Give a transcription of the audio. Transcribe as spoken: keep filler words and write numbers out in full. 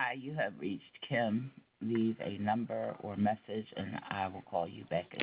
Hi, you have reached Kim. Leave a number or message, and I will call you back